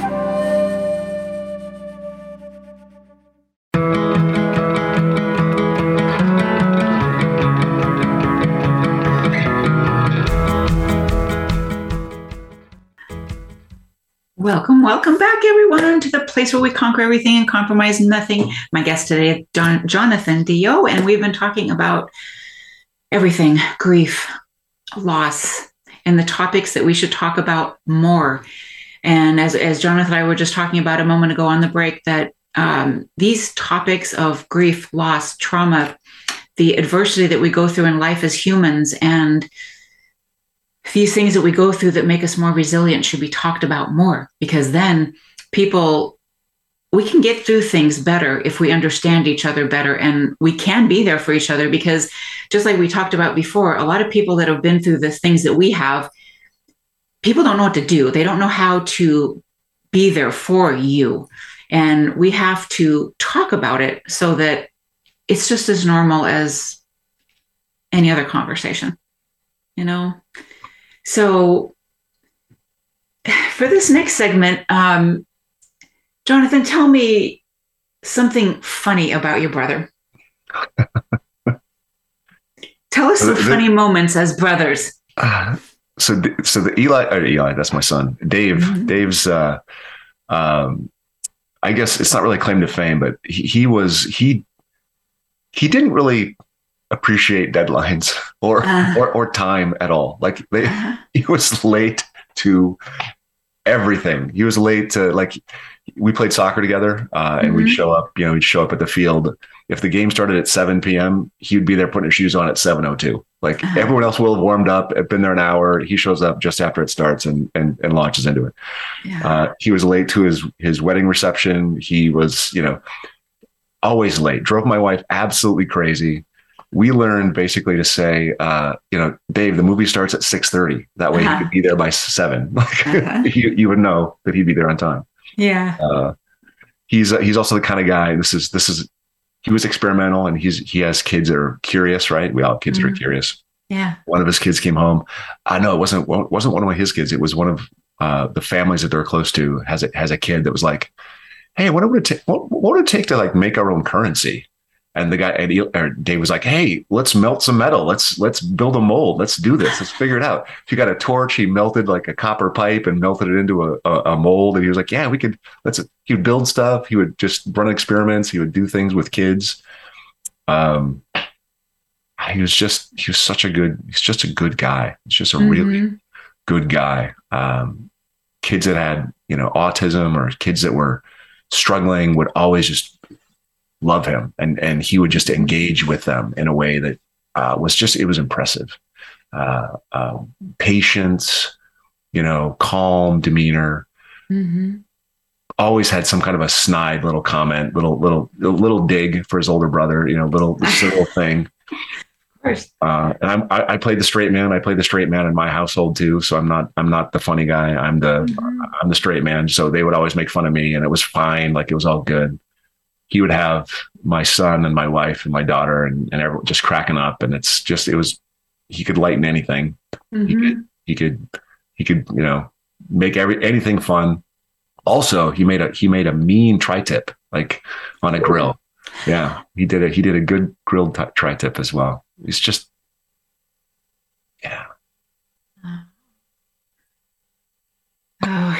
Welcome, welcome back, everyone, to the place where we conquer everything and compromise nothing. My guest today is Don- Jonathan Dio, and we've been talking about everything, grief, loss, and the topics that we should talk about more. And as, as Jonathan and I were just talking about a moment ago on the break, that um, these topics of grief, loss, trauma, the adversity that we go through in life as humans, and these things that we go through that make us more resilient should be talked about more, because then people, we can get through things better if we understand each other better, and we can be there for each other, because just like we talked about before, a lot of people that have been through the things that we have, people don't know what to do. They don't know how to be there for you. And we have to talk about it so that it's just as normal as any other conversation, you know? So for this next segment, um, Jonathan, tell me something funny about your brother. Tell us some the, funny moments as brothers. Uh, so, the, so the Eli, or Eli, that's my son, Dave. Mm-hmm. Dave's, uh, um, I guess it's not really claim to fame, but he, he was he he didn't really appreciate deadlines or, uh, or or time at all. Like they, uh, he was late to everything. He was late to, like, we played soccer together, uh, and mm-hmm. we'd show up. You know, he'd show up at the field. If the game started at seven p.m., he'd be there putting his shoes on at seven oh two. Like uh, everyone else will have warmed up, have been there an hour. He shows up just after it starts and and, and launches into it. Yeah. Uh, he was late to his his wedding reception. He was, you know, always late. Drove my wife absolutely crazy. we learned basically to say, uh, you know, Dave, the movie starts at six thirty. That way uh-huh. he could be there by seven. uh-huh. you, you would know that he'd be there on time. Yeah. Uh, he's, uh, he's also the kind of guy, this is, this is, he was experimental, and he's, he has kids that are curious, right? We all have kids mm-hmm. that are curious. Yeah. One of his kids came home. I know it wasn't, it wasn't one of his kids. It was one of uh, the families that they're close to has a, has a kid that was like, hey, what would it take? What, what would it take to like make our own currency? And the guy, and he, or Dave was like, hey, let's melt some metal. Let's, let's build a mold. Let's do this. Let's figure it out. He got a torch. He melted like a copper pipe and melted it into a, a, a mold. And he was like, yeah, we could, let's, he would build stuff. He would just run experiments. He would do things with kids. Um, he was just, he was such a good, he's just a good guy. He's just a mm-hmm. really good guy. Um, kids that had, you know, autism or kids that were struggling would always just love him, and and he would just engage with them in a way that uh, was just, it was impressive. Uh, uh, patience, you know, calm demeanor. Mm-hmm. Always had some kind of a snide little comment, little little little dig for his older brother, you know, little this little thing. Of course. Uh, and I'm, I, I played the straight man. I played the straight man in my household too. So I'm not I'm not the funny guy. I'm the mm-hmm. I'm the straight man. So they would always make fun of me, and it was fine. Like, it was all good. He would have my son and my wife and my daughter and, and everyone just cracking up. And it's just, it was, he could lighten anything. Mm-hmm. He could, he could, he could, you know, make every, anything fun. Also, he made a, he made a mean tri-tip, like on a grill. Yeah. He did it. He did a good grilled t- tri-tip as well. It's just, yeah. Oh,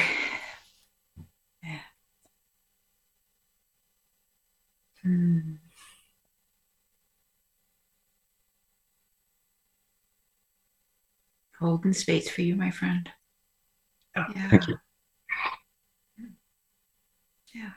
Hmm. Holding space for you, my friend. Yeah, yeah. Thank you. Yeah.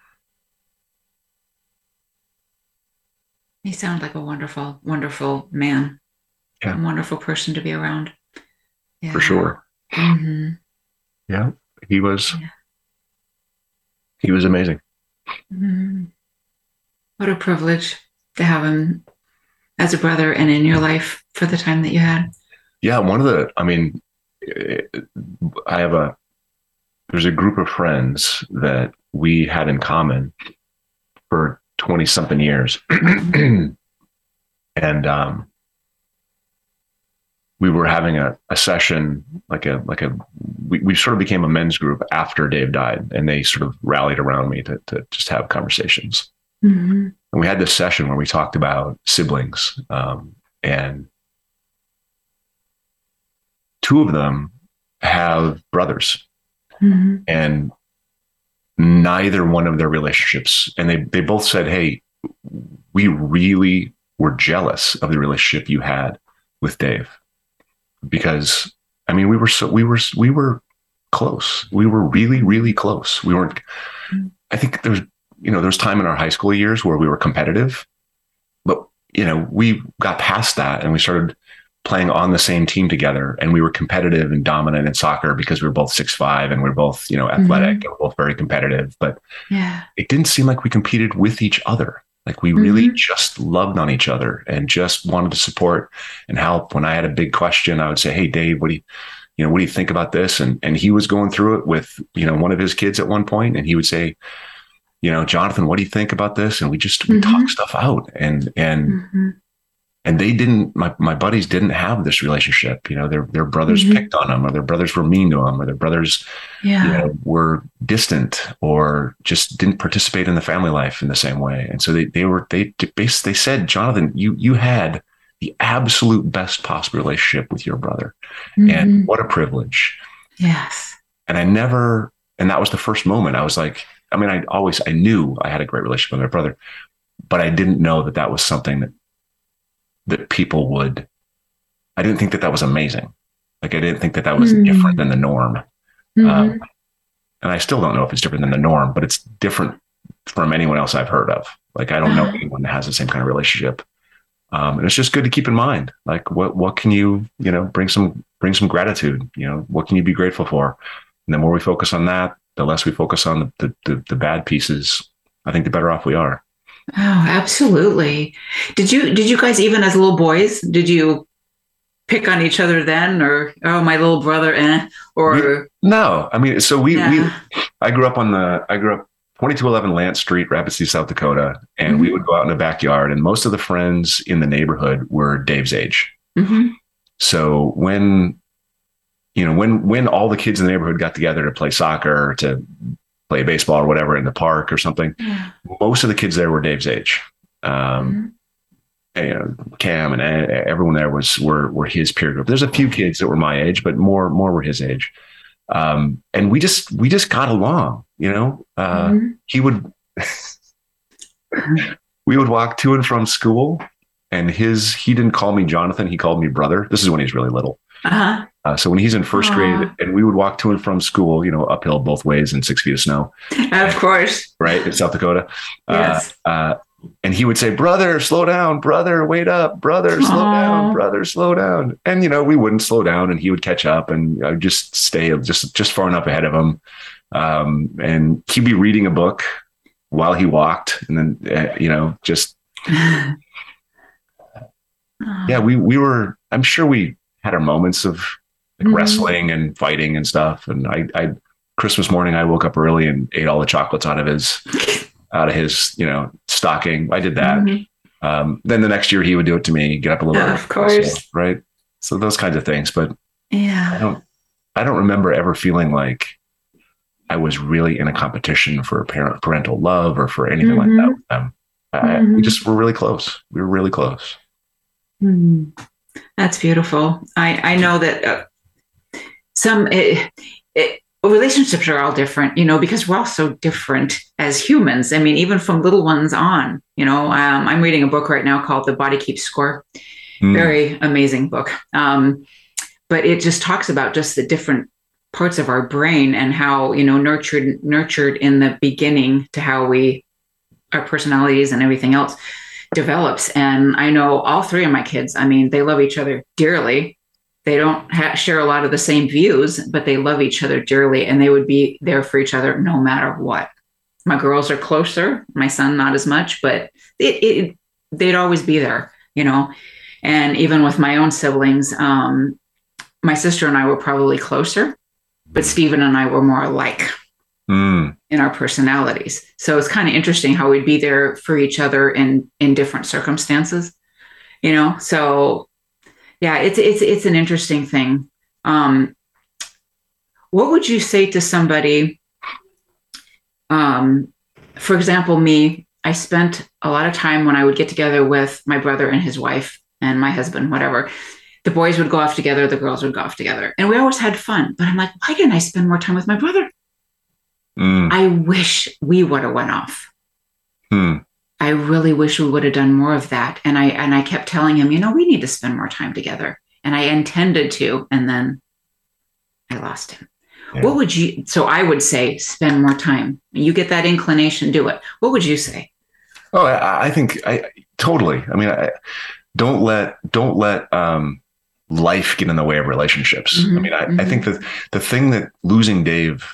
He sounded like a wonderful, wonderful man. Yeah. A wonderful person to be around. Yeah. For sure. Mm-hmm. Yeah. He was, yeah. he was amazing. Mm-hmm. What a privilege to have him as a brother and in your life for the time that you had. Yeah. One of the, I mean, I have a, there's a group of friends that we had in common for twenty something years. And, um, we were having a, a session, like a, like a, we, we sort of became a men's group after Dave died, and they sort of rallied around me to, to just have conversations. Mm-hmm. And we had this session where we talked about siblings, um, and two of them have brothers, mm-hmm. and neither one of their relationships, and they, they both said, hey, we really were jealous of the relationship you had with Dave, because I mean, we were so, we were, we were close. We were really, really close. We weren't, mm-hmm. I think there's, you know, there's time in our high school years where we were competitive, but, you know, we got past that and we started playing on the same team together, and we were competitive and dominant in soccer because we were both six five and we we're both, you know, athletic, mm-hmm. and we're both very competitive, but yeah, it didn't seem like we competed with each other. Like, we mm-hmm. really just loved on each other and just wanted to support and help. When I had a big question, I would say, hey, Dave, what do you, you know, what do you think about this? And, and he was going through it with, you know, one of his kids at one point, and he would say, you know, Jonathan, what do you think about this? And we just, we mm-hmm. talk stuff out, and, and, mm-hmm. and they didn't, my, my buddies didn't have this relationship. You know, their, their brothers mm-hmm. picked on them, or their brothers were mean to them, or their brothers yeah. you know, were distant, or just didn't participate in the family life in the same way. And so they, they were, they, they said, Jonathan, you, you had the absolute best possible relationship with your brother. Mm-hmm. And what a privilege. Yes. And I never, and that was the first moment I was like, I mean, I always, I knew I had a great relationship with my brother, but I didn't know that that was something that, that people would, I didn't think that that was amazing. Like, I didn't think that that was mm-hmm. different than the norm. Mm-hmm. Um, and I still don't know if it's different than the norm, but it's different from anyone else I've heard of. Like, I don't know anyone that has the same kind of relationship. Um, and it's just good to keep in mind, like, what, what can you, you know, bring some, bring some gratitude, you know, what can you be grateful for? And the more we focus on that, the less we focus on the, the, the, the bad pieces, I think the better off we are. Oh, absolutely. Did you, did you guys, even as little boys, did you pick on each other then, or, oh, my little brother, eh? Or we, no, I mean, so we, yeah. we, I grew up on the, I grew up twenty-two eleven Lance Street, Rapid City, South Dakota. And mm-hmm. we would go out in the backyard, and most of the friends in the neighborhood were Dave's age. Mm-hmm. So when, you know, when, when all the kids in the neighborhood got together to play soccer, or to play baseball or whatever in the park or something, yeah. most of the kids there were Dave's age. Um, mm-hmm. and, you know, Cam and everyone there was, were, were his peer group. There's a few kids that were my age, but more, more were his age. Um, and we just, we just got along, you know, uh, mm-hmm. he would, we would walk to and from school, and his, he didn't call me Jonathan. He called me brother. This is when he's really little. Uh-huh. Uh, so when he's in first Aww. grade, and we would walk to and from school, you know, uphill both ways in six feet of snow. Of course. Right. In South Dakota. Yes. Uh, uh, and he would say, brother, slow down, brother, wait up, brother, slow Aww. down, brother, slow down. And, you know, we wouldn't slow down, and he would catch up, and I would just stay just, just far enough ahead of him. Um, and he'd be reading a book while he walked. And then, uh, you know, just, yeah, we, we were, I'm sure we had our moments of like mm-hmm. wrestling and fighting and stuff. And I, I, Christmas morning, I woke up early and ate all the chocolates out of his, out of his, you know, stocking. I did that. Mm-hmm. Um, then the next year he would do it to me, get up a little yeah, early. Of course. So, right. So those kinds of things, but yeah, I don't, I don't remember ever feeling like I was really in a competition for parent, parental love or for anything mm-hmm. like that with them. Mm-hmm. I, we just were really close. We were really close. Mm-hmm. That's beautiful. I, I know that uh, some it, it, relationships are all different, you know, because we're all so different as humans. I mean, even from little ones on, you know, um, I'm reading a book right now called The Body Keeps Score. Mm. Very amazing book. Um, but it just talks about just the different parts of our brain and how, you know, nurtured, nurtured in the beginning to how we, our personalities and everything else develops. And I know all three of my kids, I mean, they love each other dearly. They don't ha- share a lot of the same views, but they love each other dearly, and they would be there for each other no matter what. My girls are closer, my son, not as much, but it, it, they'd always be there, you know? And even with my own siblings, um, my sister and I were probably closer, but Stephen and I were more alike. Mm. In our personalities. So it's kind of interesting how we'd be there for each other in, in different circumstances, you know? So yeah, it's, it's, it's an interesting thing. Um, what would you say to somebody, um, for example, me, I spent a lot of time when I would get together with my brother and his wife and my husband, whatever. The boys would go off together, the girls would go off together, and we always had fun. But I'm like, why didn't I spend more time with my brother? Mm. I wish we would have went off. Mm. I really wish we would have done more of that. And I and I kept telling him, you know, we need to spend more time together. And I intended to, and then I lost him. Yeah. What would you, so I would say, spend more time. You get that inclination, do it. What would you say? Oh, I, I think I totally. I mean, I, don't let, don't let um, life get in the way of relationships. Mm-hmm. I mean, I, mm-hmm. I think that the thing that losing Dave,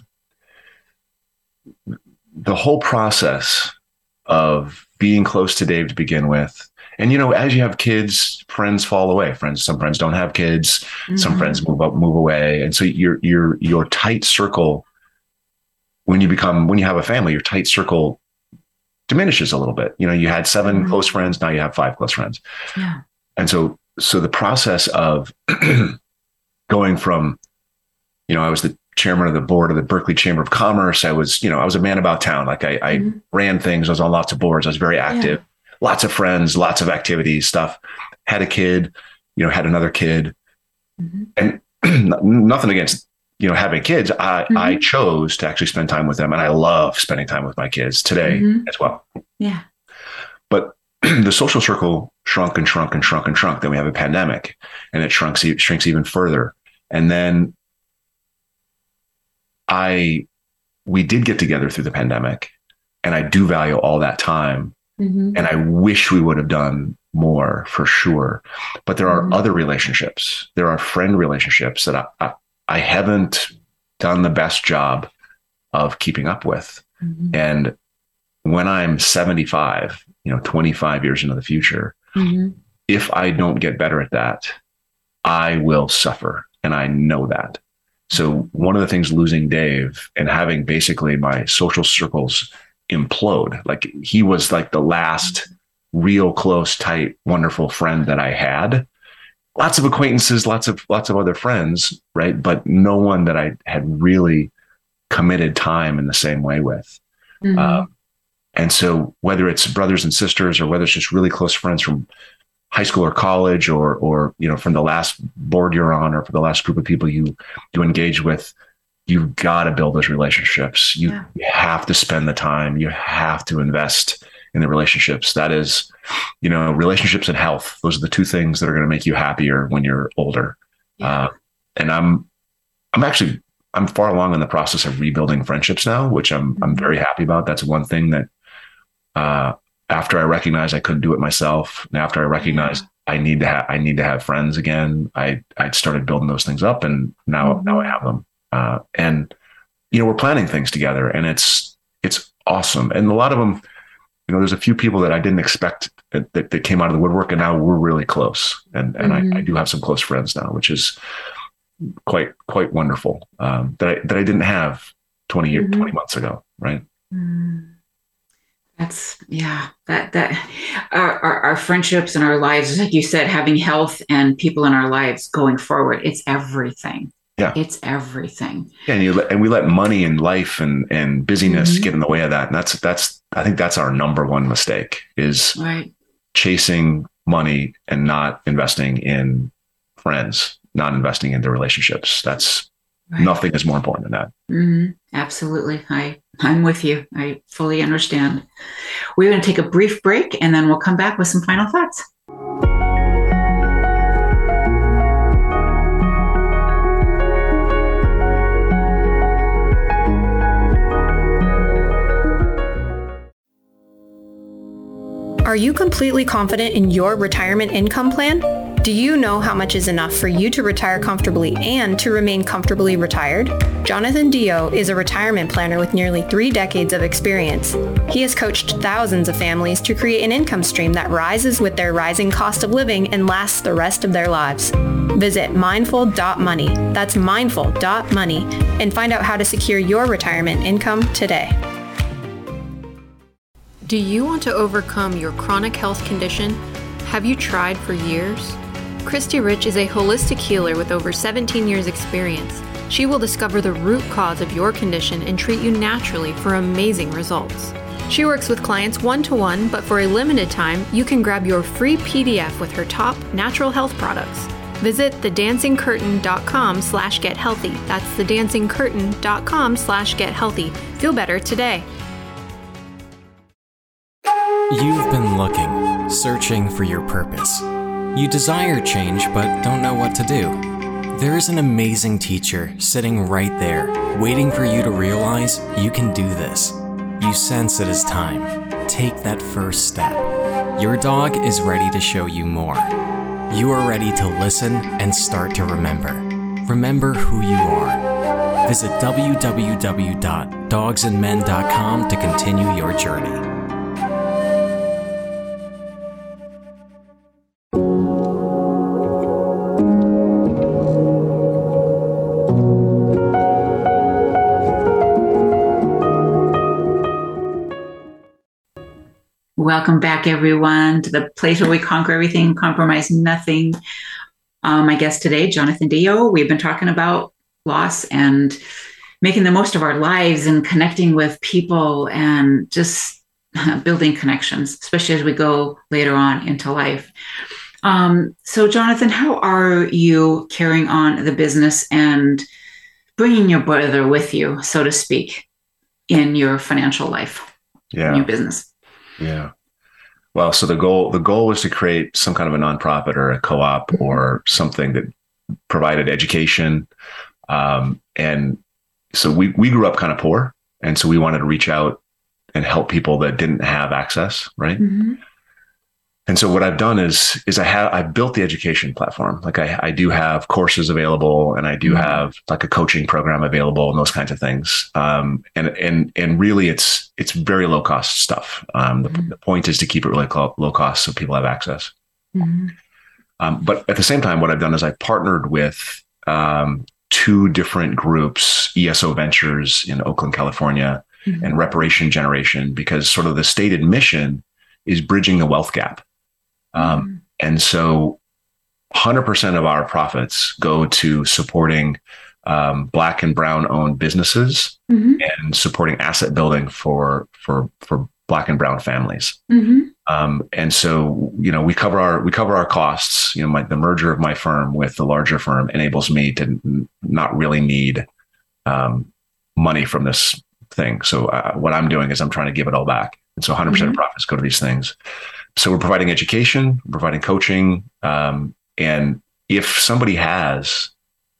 the whole process of being close to Dave to begin with. And, you know, as you have kids, friends fall away. Friends, some friends don't have kids. Mm-hmm. Some friends move up, move away. And so your, your, your tight circle, when you become, when you have a family, your tight circle diminishes a little bit. You know, you had seven mm-hmm. close friends. Now you have five close friends. Yeah. And so, so the process of going from, you know, I was the chairman of the board of the Berkeley Chamber of Commerce. I was, you know, I was a man about town. Like I, I mm-hmm. ran things. I was on lots of boards. I was very active, yeah. lots of friends, lots of activities, stuff. Had a kid, you know, had another kid, mm-hmm. and nothing against, you know, having kids. I, mm-hmm. I chose to actually spend time with them. And I love spending time with my kids today mm-hmm. as well. Yeah. But the social circle shrunk and shrunk and shrunk and shrunk. Then we have a pandemic, and it shrunk, shrinks even further. And then I, we did get together through the pandemic, and I do value all that time. Mm-hmm. And I wish we would have done more for sure. But there are mm-hmm. other relationships. There are friend relationships that I, I, I haven't done the best job of keeping up with. Mm-hmm. And when I'm seventy-five, you know, twenty-five years into the future. Mm-hmm. If I don't get better at that, I will suffer. And I know that. So one of the things losing Dave and having basically my social circles implode, like he was like the last real close, tight, wonderful friend that I had. Lots of acquaintances, lots of, lots of other friends, right? But no one that I had really committed time in the same way with. Mm-hmm. Um, and so whether it's brothers and sisters or whether it's just really close friends from high school or college or, or, you know, from the last board you're on or for the last group of people you, you engage with, you've got to build those relationships. You, yeah. you have to spend the time. You have to invest in the relationships. That is, you know, relationships and health. Those are the two things that are going to make you happier when you're older. Yeah. Uh, and I'm, I'm actually, I'm far along in the process of rebuilding friendships now, which I'm, mm-hmm. I'm very happy about. That's one thing that, uh, after I recognized I couldn't do it myself, and after I recognized yeah. I need to have, I need to have friends again, I, I started building those things up, and now, mm-hmm. now I have them. Uh, and, you know, we're planning things together, and it's, it's awesome. And a lot of them, you know, there's a few people that I didn't expect that, that, that came out of the woodwork, and now we're really close. And, and mm-hmm. I, I do have some close friends now, which is quite, quite wonderful. Um, that I, that I didn't have twenty years, mm-hmm. twenty months ago. Right. Mm. That's, yeah, that, that our, our, our friendships and our lives, like you said, having health and people in our lives going forward, it's everything. Yeah. It's everything. Yeah, and you let, and we let money and life and, and busyness mm-hmm. get in the way of that. And that's, that's, I think that's our number one mistake is right. chasing money and not investing in friends, not investing in the relationships. That's right. Nothing is more important than that. Mm-hmm. Absolutely. I, I'm with you. I fully understand. We're going to take a brief break and then we'll come back with some final thoughts. Are you completely confident in your retirement income plan? Do you know how much is enough for you to retire comfortably and to remain comfortably retired? Jonathan Dio is a retirement planner with nearly three decades of experience. He has coached thousands of families to create an income stream that rises with their rising cost of living and lasts the rest of their lives. Visit mindful dot money, that's mindful dot money, and find out how to secure your retirement income today. Do you want to overcome your chronic health condition? Have you tried for years? Christy Rich is a holistic healer with over seventeen years experience. She will discover the root cause of your condition and treat you naturally for amazing results. She works with clients one-to-one, but for a limited time, you can grab your free P D F with her top natural health products. Visit thedancingcurtain.com slash get healthy. That's thedancingcurtain.com slash get healthy. Feel better today. You've been looking, searching for your purpose. You desire change but don't know what to do. There is an amazing teacher sitting right there, waiting for you to realize you can do this. You sense it is time. Take that first step. Your dog is ready to show you more. You are ready to listen and start to remember. Remember who you are. Visit w w w dot dogs and men dot com to continue your journey. Welcome back, everyone, to the place where we conquer everything, compromise nothing. Um, my guest today, Jonathan Dio. We've been talking about loss and making the most of our lives and connecting with people and just building connections, especially as we go later on into life. Um, so, Jonathan, how are you carrying on the business and bringing your brother with you, so to speak, in your financial life, yeah. in your business? Yeah. Well, so the goal, the goal was to create some kind of a nonprofit or a co-op mm-hmm. or something that provided education. Um, and so we, we grew up kind of poor. And so we wanted to reach out and help people that didn't have access. Right. Mm-hmm. And so what I've done is, is I have, I've built the education platform. Like I, I do have courses available, and I do mm-hmm. have like a coaching program available and those kinds of things. Um, and, and, and really it's, it's very low cost stuff. Um, the, mm-hmm. the point is to keep it really low cost so people have access. Mm-hmm. Um, but at the same time, what I've done is I've partnered with, um, two different groups, E S O Ventures in Oakland, California, mm-hmm. and Reparation Generation, because sort of the stated mission is bridging the wealth gap. Um, mm-hmm. And so one hundred percent of our profits go to supporting um, Black and Brown owned businesses mm-hmm. and supporting asset building for, for, for Black and Brown families. Mm-hmm. Um, and so, you know, we cover our, we cover our costs. You know, my, the merger of my firm with the larger firm enables me to n- not really need um, money from this thing. So uh, what I'm doing is I'm trying to give it all back. And so one hundred percent mm-hmm. of profits go to these things. So we're providing education, we're providing coaching. Um, and if somebody has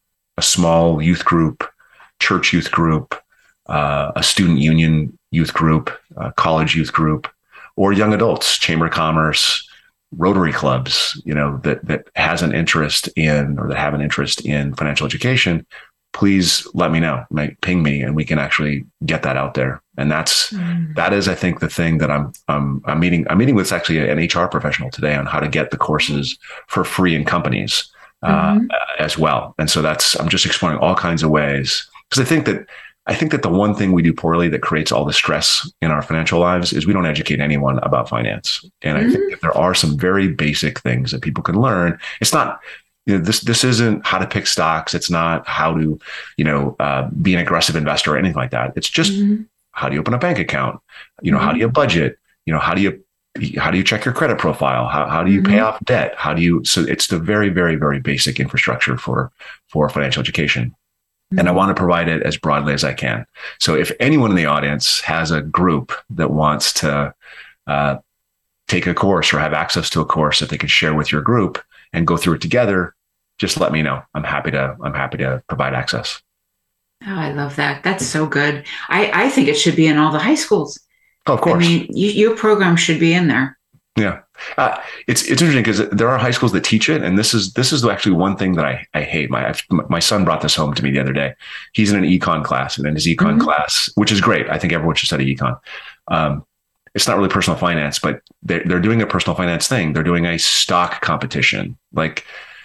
a small youth group, church youth group, uh, a student union youth group, a college youth group, or young adults, Chamber of Commerce, Rotary clubs, you know, that, that has an interest in, or that have an interest in financial education, please let me know, ping me, and we can actually get that out there. And that's, mm. that is, I think, the thing that I'm, I'm, I'm meeting, I'm meeting with actually an H R professional today on how to get the courses for free in companies uh, mm-hmm. as well. And so that's, I'm just exploring all kinds of ways, because I think that, I think that the one thing we do poorly that creates all the stress in our financial lives is we don't educate anyone about finance. And mm-hmm. I think that there are some very basic things that people can learn. It's not, you know, this, this isn't how to pick stocks. It's not how to, you know, uh, be an aggressive investor or anything like that. It's just, mm-hmm. how do you open a bank account? You know, mm-hmm. how do you budget? You know, how do you, how do you check your credit profile? How, how do you mm-hmm. pay off debt? How do you, so it's the very, very, very basic infrastructure for, for financial education. Mm-hmm. And I want to provide it as broadly as I can. So if anyone in the audience has a group that wants to uh, take a course or have access to a course that they can share with your group and go through it together, just let me know. I'm happy to, I'm happy to provide access. Oh, I love that. That's so good. I, I think it should be in all the high schools. Oh, of course. I mean, you, your program should be in there. Yeah. Uh, it's it's interesting because there are high schools that teach it. And this is this is actually one thing that I, I hate. My my son brought this home to me the other day. He's in an econ class, and in his econ mm-hmm. class, which is great. I think everyone should study econ. Um, it's not really personal finance, but they're, they're doing a personal finance thing. They're doing a stock competition. Like,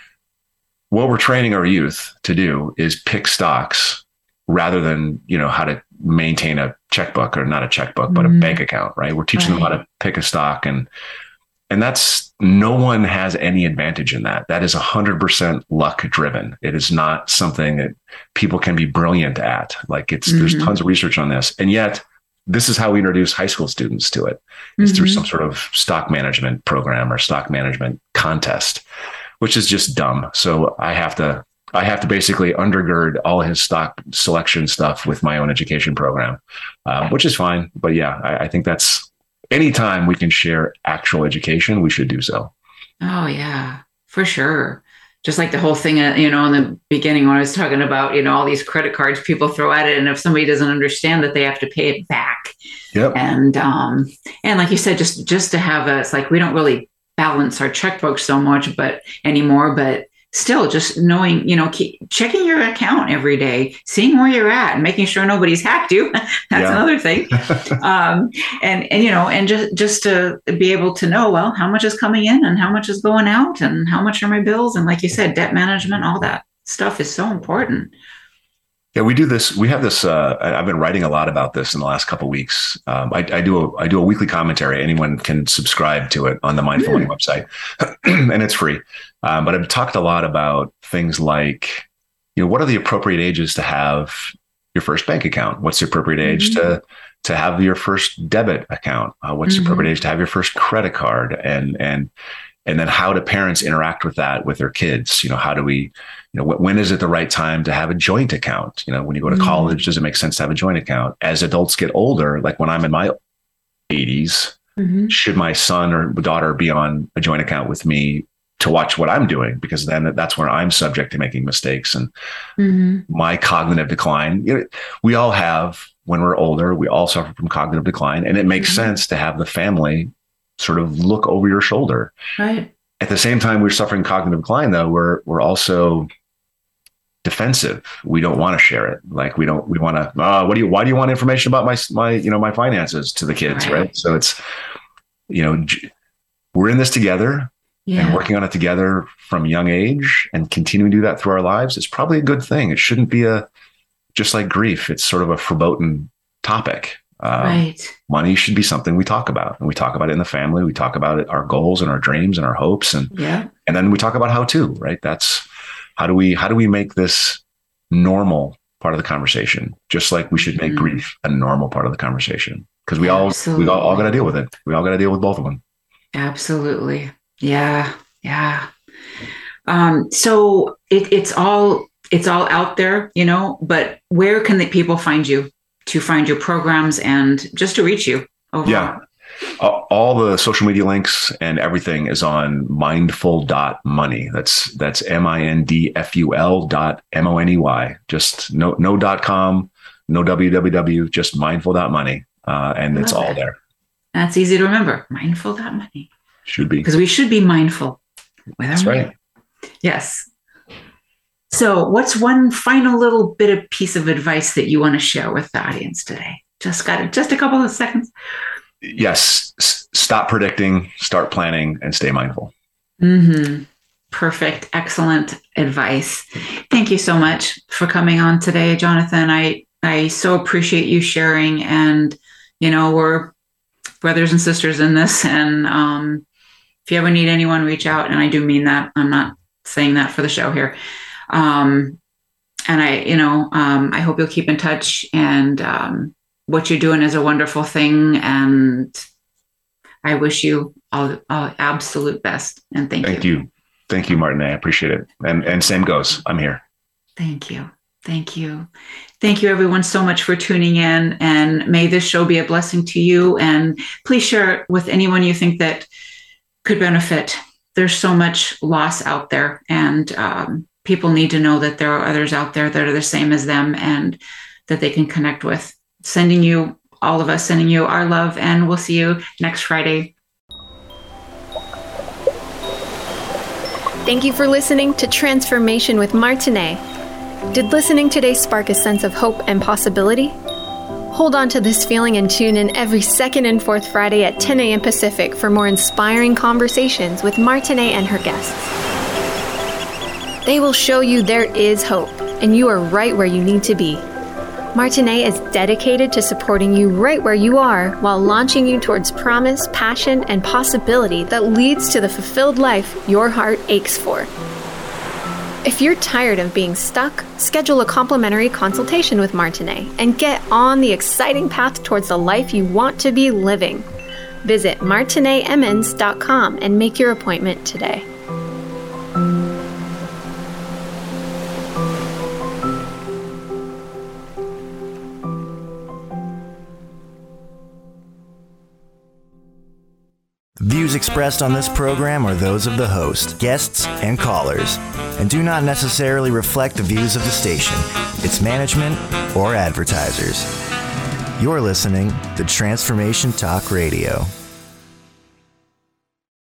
what we're training our youth to do is pick stocks rather than, you know, how to maintain a checkbook, or not a checkbook, mm-hmm. but a bank account, right? We're teaching right. them how to pick a stock, and And that's, no one has any advantage in that. That is one hundred percent luck driven. It is not something that people can be brilliant at. Like it's, mm-hmm. there's tons of research on this. And yet this is how we introduce high school students to it. It's mm-hmm. through some sort of stock management program or stock management contest, which is just dumb. So I have to, I have to basically undergird all his stock selection stuff with my own education program, uh, which is fine. But yeah, I, I think that's, anytime we can share actual education, we should do so. Oh, yeah, for sure. Just like the whole thing, you know, in the beginning when I was talking about, you know, all these credit cards people throw at it. And if somebody doesn't understand that they have to pay it back. Yep. And, um, and like you said, just, just to have a, it's like, we don't really balance our checkbook so much, but anymore, but still just knowing, you know, keep checking your account every day, seeing where you're at and making sure nobody's hacked you. That's yeah. another thing. um, and, and, you know, and just, just to be able to know, well, how much is coming in and how much is going out and how much are my bills? And like you said, debt management, all that stuff is so important. Yeah, we do this. We have this. Uh, I've been writing a lot about this in the last couple of weeks. Um, I, I do a I do a weekly commentary. Anyone can subscribe to it on the Mindful Money website, and it's free. Um, but I've talked a lot about things like, you know, what are the appropriate ages to have your first bank account? What's the appropriate age mm-hmm. to to have your first debit account? Uh, what's mm-hmm. the appropriate age to have your first credit card? And and and then how do parents interact with that with their kids? You know, how do we, you know, when is it the right time to have a joint account? You know, when you go to mm-hmm. college, does it make sense to have a joint account? As adults get older, like when I'm in my eighties, mm-hmm. should my son or daughter be on a joint account with me to watch what I'm doing? Because then that's where I'm subject to making mistakes and mm-hmm. my cognitive decline. You know, we all have, when we're older, we all suffer from cognitive decline, and it makes mm-hmm. sense to have the family sort of look over your shoulder. Right. At the same time, we're suffering cognitive decline, though. We're we're also defensive. We don't want to share it. Like we don't. We want to. Uh, what do you? Why do you want information about my my you know my finances to the kids? Right. right? So it's you know we're in this together. Yeah. And working on it together from a young age and continuing to do that through our lives is probably a good thing. It shouldn't be a, just like grief, it's sort of a verboten topic. Um, right. Money should be something we talk about, and we talk about it in the family. We talk about it, our goals and our dreams and our hopes. And, yeah. and then we talk about how to, right. That's how do we, how do we make this normal part of the conversation? Just like we should make mm-hmm. grief a normal part of the conversation. Cause we all, Absolutely. we all, all got to deal with it. We all got to deal with both of them. Absolutely. Yeah. Yeah. Um, so it, it's all, it's all out there, you know, but where can the people find you to find your programs and just to reach you overall? Yeah. Uh, all the social media links and everything is on mindful dot money. That's, that's M I N D F U L dot M O N E Y. Just no, no dot com, no W W W, just mindful dot money. Uh, and it's all there. That's easy to remember. mindful dot money. Should be. Because we should be mindful with our That's money. Right. Yes. So what's one final little bit of piece of advice that you want to share with the audience today? Just got it. Just a couple of seconds. Yes. S- stop predicting, start planning, and stay mindful. Mm-hmm. Perfect. Excellent advice. Thank you so much for coming on today, Jonathan. I, I so appreciate you sharing, and, you know, we're brothers and sisters in this. And, um, if you ever need anyone, reach out. And I do mean that. I'm not saying that for the show here. Um, and I, you know, um, I hope you'll keep in touch, and um, what you're doing is a wonderful thing. And I wish you all, all absolute best. And thank, thank you. you. Thank you, Martin. I appreciate it. And, and same goes. I'm here. Thank you. Thank you. Thank you, everyone, so much for tuning in. And may this show be a blessing to you. And please share it with anyone you think that could benefit. There's so much loss out there, and um, people need to know that there are others out there that are the same as them and that they can connect with. Sending you, all of us, sending you our love, and we'll see you next Friday. Thank you for listening to Transformation with Martinet. Did listening today spark a sense of hope and possibility? Hold on to this feeling and tune in every second and fourth Friday at ten a.m. Pacific for more inspiring conversations with Martinet and her guests. They will show you there is hope, and you are right where you need to be. Martinet is dedicated to supporting you right where you are while launching you towards promise, passion, and possibility that leads to the fulfilled life your heart aches for. If you're tired of being stuck, schedule a complimentary consultation with Martinet and get on the exciting path towards the life you want to be living. Visit martinet emmons dot com and make your appointment today. Views expressed on this program are those of the host, guests, and callers, and do not necessarily reflect the views of the station, its management, or advertisers. You're listening to Transformation Talk Radio.